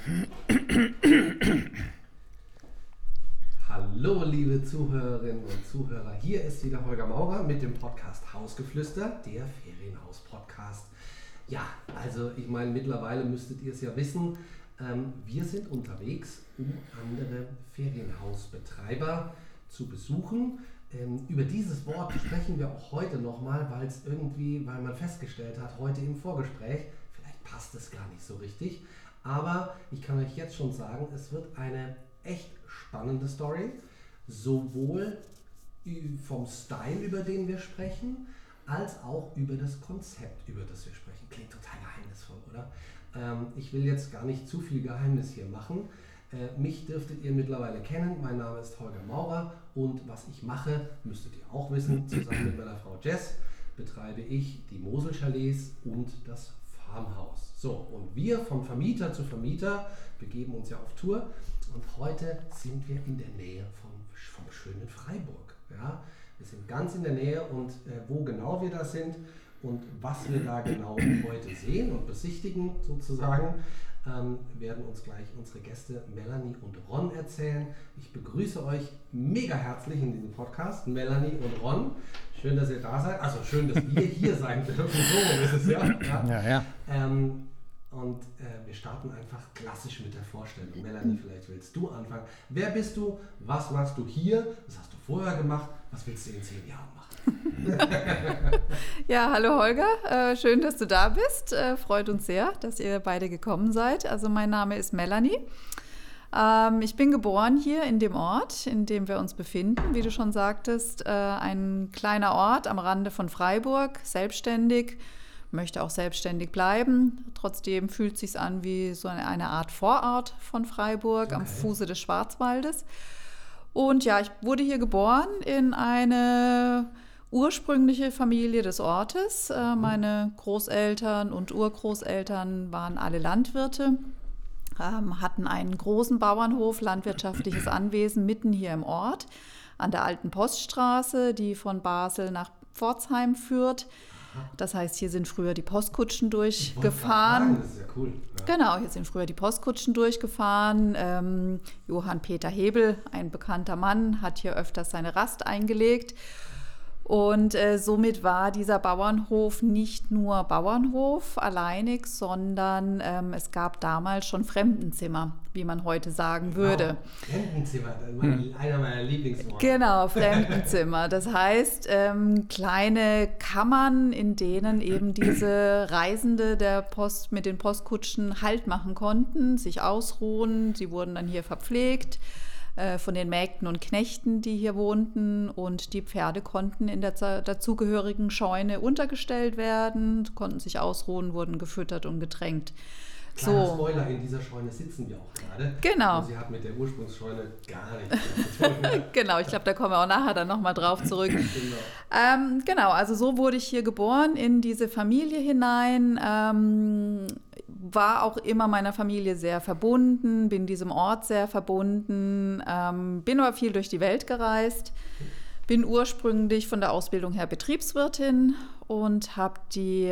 Hallo liebe Zuhörerinnen und Zuhörer, hier ist wieder Holger Maurer mit dem Podcast Hausgeflüster, der Ferienhaus-Podcast. Ja, also ich meine, mittlerweile müsstet ihr es ja wissen, wir sind unterwegs, um andere Ferienhausbetreiber zu besuchen. Über dieses Wort sprechen wir auch heute nochmal, weil man festgestellt hat, heute im Vorgespräch, vielleicht passt es gar nicht so richtig, aber ich kann euch jetzt schon sagen, es wird eine echt spannende Story, sowohl vom Style, über den wir sprechen, als auch über das Konzept, über das wir sprechen. Klingt total geheimnisvoll, oder? Ich will jetzt gar nicht zu viel Geheimnis hier machen. Mich dürftet ihr mittlerweile kennen. Mein Name ist Holger Maurer und was ich mache, müsstet ihr auch wissen. Zusammen mit meiner Frau Jess betreibe ich die Mosel-Chalets und das Farmhaus. So, und wir von Vermieter zu Vermieter begeben uns ja auf Tour und heute sind wir in der Nähe vom schönen Freiburg. Ja? Wir sind ganz in der Nähe und wo genau wir da sind und was wir da genau heute sehen und besichtigen sozusagen, werden uns gleich unsere Gäste Melanie und Ron erzählen. Ich begrüße euch mega herzlich in diesem Podcast, Melanie und Ron. Schön, dass ihr da seid. Also schön, dass wir hier sein dürfen. So ist es ja. Ja. Und wir starten einfach klassisch mit der Vorstellung. Melanie, vielleicht willst du anfangen. Wer bist du? Was machst du hier? Was hast du vorher gemacht? Was willst du in 10 Jahren machen? Ja, hallo Holger. Schön, dass du da bist. Freut uns sehr, dass ihr beide gekommen seid. Also mein Name ist Melanie. Ich bin geboren hier in dem Ort, in dem wir uns befinden. Wie du schon sagtest, ein kleiner Ort am Rande von Freiburg, selbstständig. Möchte auch selbstständig bleiben. Trotzdem fühlt es sich an wie so eine Art Vorort von Freiburg, am Fuße des Schwarzwaldes. Und ja, ich wurde hier geboren in eine ursprüngliche Familie des Ortes. Meine Großeltern und Urgroßeltern waren alle Landwirte, hatten einen großen Bauernhof, landwirtschaftliches Anwesen mitten hier im Ort, an der alten Poststraße, die von Basel nach Pforzheim führt. Das heißt, hier sind früher die Postkutschen durchgefahren. Das ist ja cool. Ja. Genau, hier sind früher die Postkutschen durchgefahren. Johann Peter Hebel, ein bekannter Mann, hat hier öfters seine Rast eingelegt. Und somit war dieser Bauernhof nicht nur Bauernhof alleinig, sondern es gab damals schon Fremdenzimmer, wie man heute sagen würde. Fremdenzimmer, einer meiner Lieblingsworte. Genau, Fremdenzimmer. Das heißt, kleine Kammern, in denen eben diese Reisende mit den Postkutschen Halt machen konnten, sich ausruhen. Sie wurden dann hier verpflegt von den Mägden und Knechten, die hier wohnten, und die Pferde konnten in der dazugehörigen Scheune untergestellt werden, konnten sich ausruhen, wurden gefüttert und getränkt. Kleiner Spoiler, in dieser Scheune sitzen wir auch gerade. Genau. Und sie hat mit der Ursprungsscheune gar nichts zu tun. Genau, ich glaube, da kommen wir auch nachher dann nochmal drauf zurück. Genau, also so wurde ich hier geboren, in diese Familie hinein. War auch immer meiner Familie sehr verbunden, bin diesem Ort sehr verbunden, bin aber viel durch die Welt gereist, bin ursprünglich von der Ausbildung her Betriebswirtin und habe die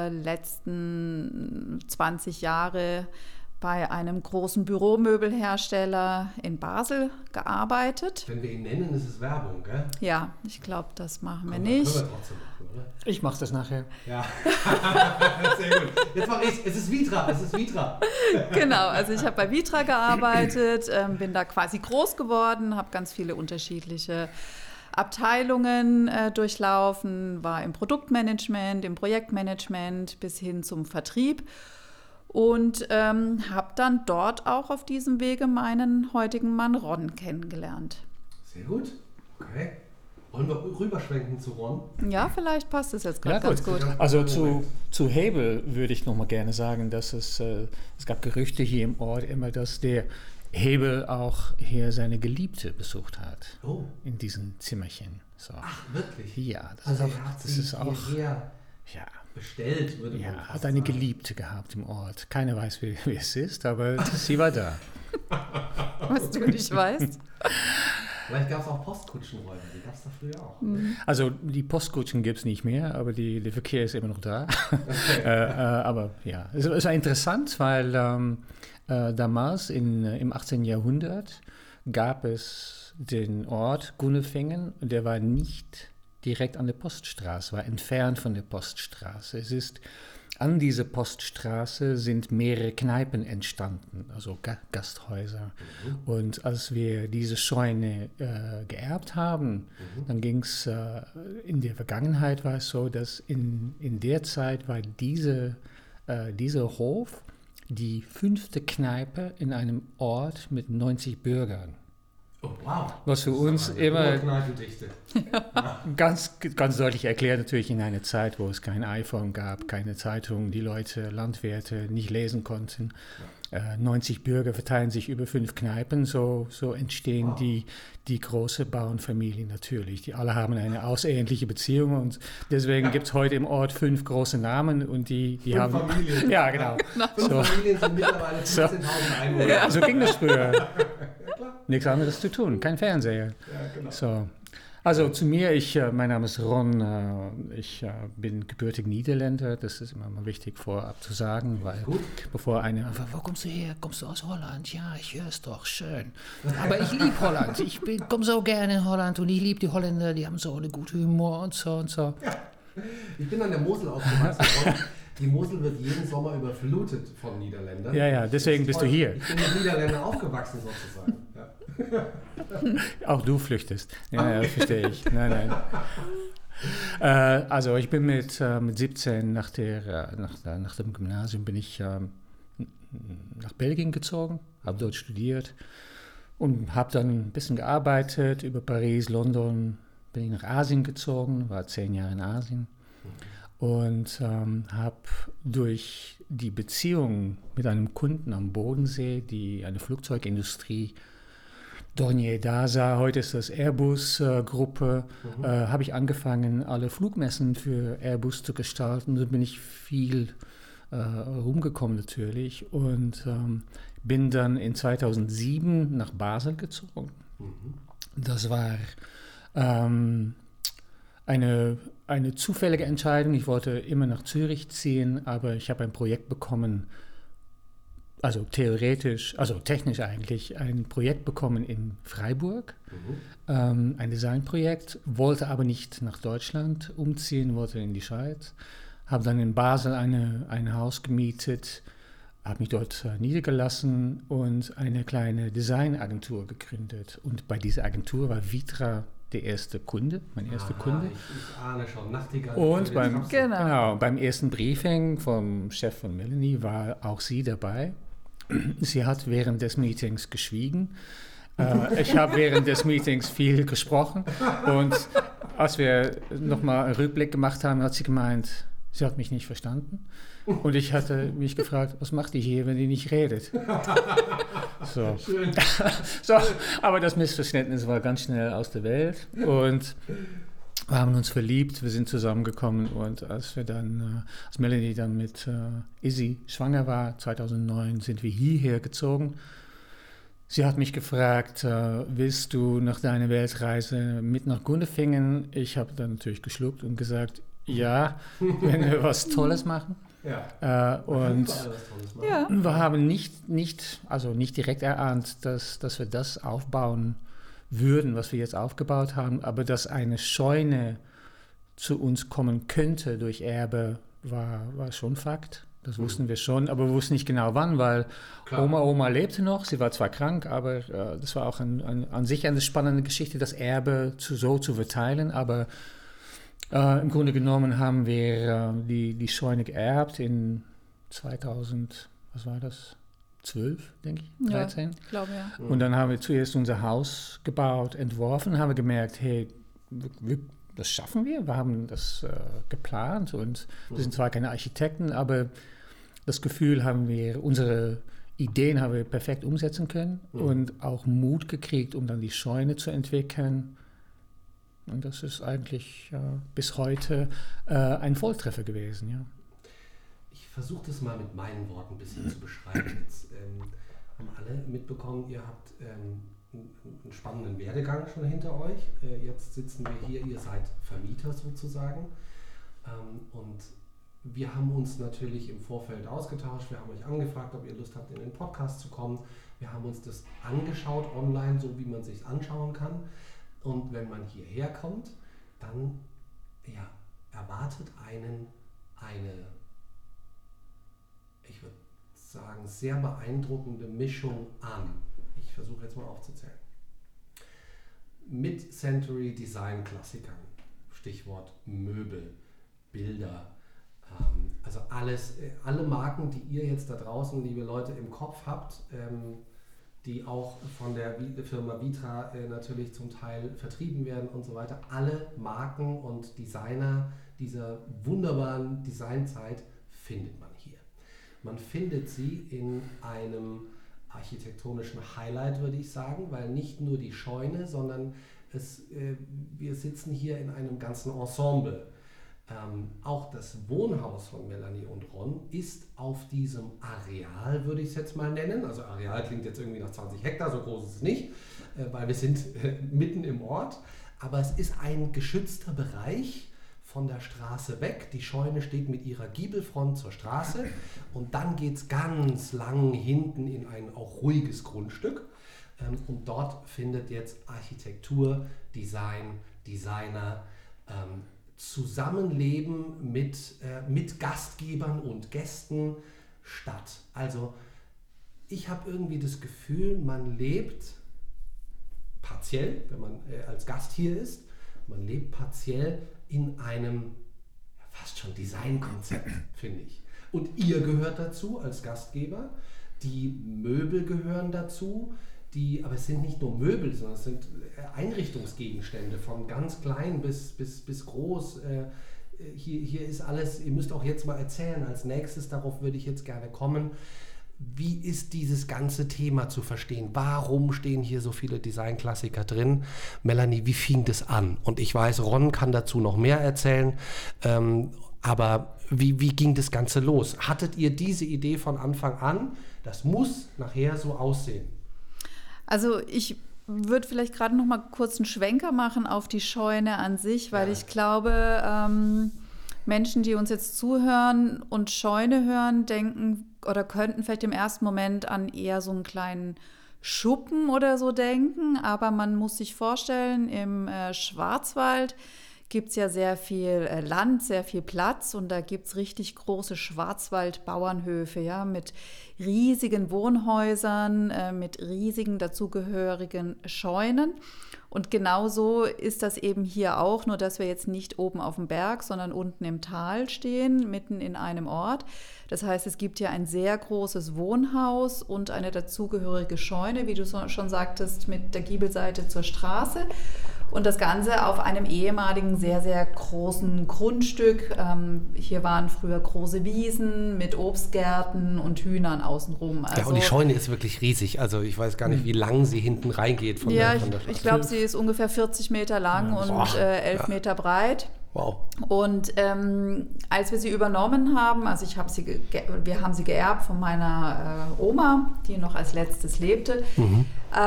letzten 20 Jahre bei einem großen Büromöbelhersteller in Basel gearbeitet. Wenn wir ihn nennen, ist es Werbung, gell? Ja, ich glaube, das machen wir nicht. Können wir trotzdem machen, oder? Ich mache das nachher. Ja, sehr gut. Jetzt mache ich es. Es ist Vitra. Genau, also ich habe bei Vitra gearbeitet, bin da quasi groß geworden, habe ganz viele unterschiedliche Abteilungen durchlaufen, war im Produktmanagement, im Projektmanagement bis hin zum Vertrieb. Und habe dann dort auch auf diesem Wege meinen heutigen Mann Ron kennengelernt. Sehr gut, okay. Wollen wir rüberschwenken zu Ron? Ja, vielleicht passt es jetzt gerade ganz gut. Also zu Hebel würde ich noch mal gerne sagen, dass es gab Gerüchte hier im Ort immer, dass der Hebel auch hier seine Geliebte besucht hat. Oh. In diesem Zimmerchen. So. Ach, wirklich? Ja, das ist auch ja. Bestellt, würde man Ja, hat eine Geliebte gehabt im Ort. Keiner weiß, wie es ist, aber sie war da. Was du nicht weißt. Vielleicht gab es auch Postkutschenräuber, die gab es da früher auch. Also die Postkutschen gibt es nicht mehr, aber der Verkehr ist immer noch da. Okay. Aber ja, es war interessant, weil damals im 18. Jahrhundert gab es den Ort Gunnefingen, der war nicht direkt an der Poststraße, war entfernt von der Poststraße. An dieser Poststraße sind mehrere Kneipen entstanden, also Gasthäuser. Und als wir diese Scheune geerbt haben, dann ging es, in der Vergangenheit war es so, dass in der Zeit war dieser Hof die 5. Kneipe in einem Ort mit 90 Bürgern. Oh, wow. Was für uns immer Kneipendichte. ganz deutlich erklärt, natürlich in einer Zeit, wo es kein iPhone gab, keine Zeitung, die Leute, Landwirte nicht lesen konnten. 90 Bürger verteilen sich über 5 Kneipen, so entstehen die große Bauernfamilie natürlich. Die alle haben eine außereheliche Beziehung und deswegen gibt es heute im Ort 5 große Namen und die haben... Familien. Ja, genau. 5 Familien sind mittlerweile 15.000 Einwohner. Ja, so ging das früher. Nichts anderes zu tun, kein Fernseher. Ja, genau. So. Also zu mir, mein Name ist Ron, ich bin gebürtig Niederländer, das ist immer mal wichtig vorab zu sagen, weil bevor einer, wo kommst du her? Kommst du aus Holland? Ja, ich höre es doch, schön. Aber ich liebe Holland, ich komme so gerne in Holland und ich liebe die Holländer, die haben so einen guten Humor und so und so. Ja. Ich bin an der Mosel aufgewachsen. Die Mosel wird jeden Sommer überflutet von Niederländern. Ja, deswegen bist du hier. Ich bin mit Niederländern aufgewachsen sozusagen. Ja. Auch du flüchtest. Ja, verstehe ich. Nein. Also ich bin mit 17 nach dem Gymnasium bin ich nach Belgien gezogen, habe dort studiert und habe dann ein bisschen gearbeitet über Paris, London, bin ich nach Asien gezogen, war 10 Jahre in Asien. Und habe durch die Beziehung mit einem Kunden am Bodensee, eine Flugzeugindustrie, Dornier Dasa, heute ist das Airbus-Gruppe, habe ich angefangen, alle Flugmessen für Airbus zu gestalten. Da bin ich viel rumgekommen natürlich und bin dann in 2007 nach Basel gezogen. Das war eine zufällige Entscheidung. Ich wollte immer nach Zürich ziehen, aber ich habe ein Projekt bekommen, also technisch eigentlich, ein Projekt bekommen in Freiburg, ein Designprojekt, wollte aber nicht nach Deutschland umziehen, wollte in die Schweiz, habe dann in Basel ein Haus gemietet, habe mich dort niedergelassen und eine kleine Designagentur gegründet. Und bei dieser Agentur war Vitra der erste Kunde, mein erster Kunde. Ich ahne schon, Nachtigall. Und beim ersten Briefing vom Chef von Melanie war auch sie dabei. Sie hat während des Meetings geschwiegen. Ich habe während des Meetings viel gesprochen. Und als wir nochmal einen Rückblick gemacht haben, hat sie gemeint, sie hat mich nicht verstanden. Und ich hatte mich gefragt, was macht die hier, wenn die nicht redet? So. Schön. So, aber das Missverständnis war ganz schnell aus der Welt und wir haben uns verliebt, wir sind zusammengekommen und als Melanie dann mit Izzy schwanger war, 2009, sind wir hierher gezogen. Sie hat mich gefragt, willst du nach deiner Weltreise mit nach Gundelfingen? Ich habe dann natürlich geschluckt und gesagt, ja, wenn wir was Tolles machen. Ja. Und wir haben nicht direkt erahnt, dass wir das aufbauen würden, was wir jetzt aufgebaut haben, aber dass eine Scheune zu uns kommen könnte durch Erbe, war schon Fakt. Das wussten wir schon, aber wir wussten nicht genau wann, weil Oma lebte noch, sie war zwar krank, aber das war auch an sich eine spannende Geschichte, das Erbe so zu verteilen, aber im Grunde genommen haben wir die Scheune geerbt in 2000, was war das? 12, denke ich, 13. Ja, ich glaube, ja. Und dann haben wir zuerst unser Haus gebaut, entworfen, haben wir gemerkt, hey, das schaffen wir. Wir haben das geplant und wir sind zwar keine Architekten, aber das Gefühl unsere Ideen haben wir perfekt umsetzen können und auch Mut gekriegt, um dann die Scheune zu entwickeln. Und das ist eigentlich bis heute ein Volltreffer gewesen, ja. Ich versuche das mal mit meinen Worten ein bisschen zu beschreiben. Jetzt haben alle mitbekommen, ihr habt einen spannenden Werdegang schon hinter euch. Jetzt sitzen wir hier, ihr seid Vermieter sozusagen. Und wir haben uns natürlich im Vorfeld ausgetauscht, wir haben euch angefragt, ob ihr Lust habt, in den Podcast zu kommen. Wir haben uns das angeschaut online, so wie man es sich anschauen kann. Und wenn man hierher kommt, dann erwartet einen eine, ich würde sagen, sehr beeindruckende Mischung an. Ich versuche jetzt mal aufzuzählen. Mid-Century Design Klassikern, Stichwort Möbel, Bilder, also alle Marken, die ihr jetzt da draußen, liebe Leute, im Kopf habt, die auch von der Firma Vitra natürlich zum Teil vertrieben werden und so weiter. Alle Marken und Designer dieser wunderbaren Designzeit findet man hier. Man findet sie in einem architektonischen Highlight, würde ich sagen, weil nicht nur die Scheune, sondern wir sitzen hier in einem ganzen Ensemble. Auch das Wohnhaus von Melanie und Ron ist auf diesem Areal, würde ich es jetzt mal nennen. Also Areal klingt jetzt irgendwie nach 20 Hektar, so groß ist es nicht, weil wir sind mitten im Ort. Aber es ist ein geschützter Bereich von der Straße weg. Die Scheune steht mit ihrer Giebelfront zur Straße und dann geht es ganz lang hinten in ein auch ruhiges Grundstück. Und dort findet jetzt Architektur, Design, Designer, Zusammenleben mit Gastgebern und Gästen statt. Also ich habe irgendwie das Gefühl, man lebt partiell, wenn man als Gast hier ist, man lebt partiell in einem fast schon Designkonzept, finde ich. Und ihr gehört dazu als Gastgeber, die Möbel gehören dazu, aber es sind nicht nur Möbel, sondern es sind Einrichtungsgegenstände von ganz klein bis groß. Hier ist alles, ihr müsst auch jetzt mal erzählen, als nächstes, darauf würde ich jetzt gerne kommen, wie ist dieses ganze Thema zu verstehen? Warum stehen hier so viele Designklassiker drin? Melanie, wie fing das an? Und ich weiß, Ron kann dazu noch mehr erzählen, aber wie ging das Ganze los? Hattet ihr diese Idee von Anfang an? Das muss nachher so aussehen. Also ich würde vielleicht gerade noch mal kurz einen Schwenker machen auf die Scheune an sich, weil ich glaube, Menschen, die uns jetzt zuhören und Scheune hören, denken oder könnten vielleicht im ersten Moment an eher so einen kleinen Schuppen oder so denken. Aber man muss sich vorstellen, im Schwarzwald gibt es ja sehr viel Land, sehr viel Platz und da gibt es richtig große Schwarzwaldbauernhöfe, ja, mit riesigen Wohnhäusern, mit riesigen dazugehörigen Scheunen. Und genauso ist das eben hier auch, nur dass wir jetzt nicht oben auf dem Berg, sondern unten im Tal stehen, mitten in einem Ort. Das heißt, es gibt hier ein sehr großes Wohnhaus und eine dazugehörige Scheune, wie du schon sagtest, mit der Giebelseite zur Straße. Und das Ganze auf einem ehemaligen, sehr, sehr großen Grundstück. Hier waren früher große Wiesen mit Obstgärten und Hühnern außenrum. Also, ja, und die Scheune ist wirklich riesig. Also ich weiß gar nicht, wie lang sie hinten reingeht von der Straße. Ich glaube, sie ist ungefähr 40 Meter lang und 11 Meter breit. Wow. Und als wir sie übernommen haben, also wir haben sie geerbt von meiner Oma, die noch als letztes lebte. Mhm.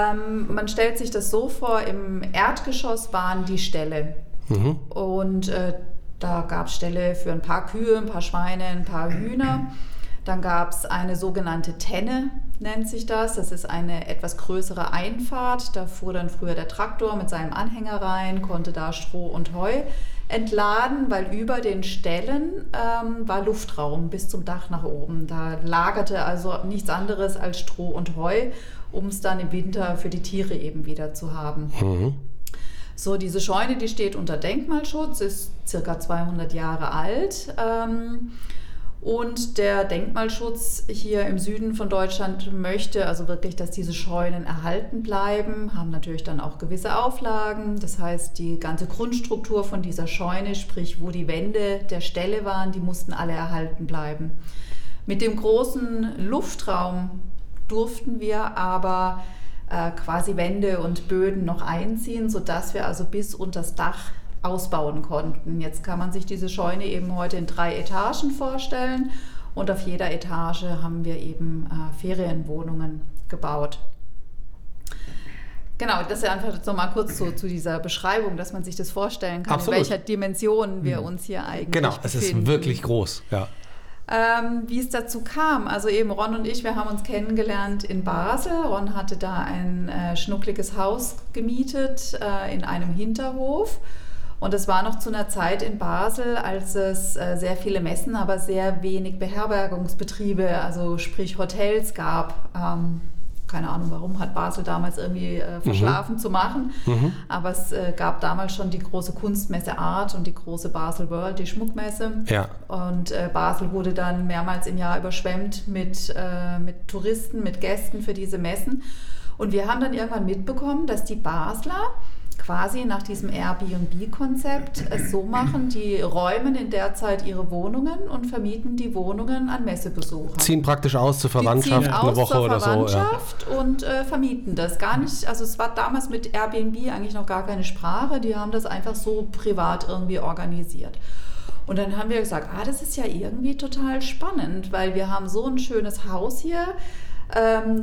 Man stellt sich das so vor, im Erdgeschoss waren die Ställe. Mhm. Und da gab es Ställe für ein paar Kühe, ein paar Schweine, ein paar Hühner. Dann gab es eine sogenannte Tenne, nennt sich das. Das ist eine etwas größere Einfahrt. Da fuhr dann früher der Traktor mit seinem Anhänger rein, konnte da Stroh und Heu entladen, weil über den Ställen war Luftraum bis zum Dach nach oben. Da lagerte also nichts anderes als Stroh und Heu, um es dann im Winter für die Tiere eben wieder zu haben. Mhm. So, diese Scheune, die steht unter Denkmalschutz, ist circa 200 Jahre alt. Und der Denkmalschutz hier im Süden von Deutschland möchte also wirklich, dass diese Scheunen erhalten bleiben, haben natürlich dann auch gewisse Auflagen. Das heißt, die ganze Grundstruktur von dieser Scheune, sprich wo die Wände der Ställe waren, die mussten alle erhalten bleiben. Mit dem großen Luftraum durften wir aber quasi Wände und Böden noch einziehen, sodass wir also bis unters Dach ausbauen konnten. Jetzt kann man sich diese Scheune eben heute in 3 Etagen vorstellen und auf jeder Etage haben wir eben Ferienwohnungen gebaut. Genau, das ist ja einfach so mal kurz zu dieser Beschreibung, dass man sich das vorstellen kann, Absolut. in welcher Dimension wir uns hier eigentlich Genau, es befinden. ist wirklich groß, ja. Wie es dazu kam, also eben Ron und ich, wir haben uns kennengelernt in Basel. Ron hatte da ein schnuckliges Haus gemietet in einem Hinterhof. Und es war noch zu einer Zeit in Basel, als es sehr viele Messen, aber sehr wenig Beherbergungsbetriebe, also sprich Hotels gab. Keine Ahnung warum, hat Basel damals irgendwie verschlafen zu machen. Aber es gab damals schon die große Kunstmesse Art und die große Basel World, die Schmuckmesse. Ja. Und Basel wurde dann mehrmals im Jahr überschwemmt mit Touristen, mit Gästen für diese Messen. Und wir haben dann irgendwann mitbekommen, dass die Basler quasi nach diesem Airbnb-Konzept es so machen, die räumen in der Zeit ihre Wohnungen und vermieten die Wohnungen an Messebesucher. Ziehen praktisch aus zur Verwandtschaft, eine Woche oder so. Verwandtschaft und vermieten das. Gar nicht, also es war damals mit Airbnb eigentlich noch gar keine Sprache, die haben das einfach so privat irgendwie organisiert. Und dann haben wir gesagt, das ist ja irgendwie total spannend, weil wir haben so ein schönes Haus hier.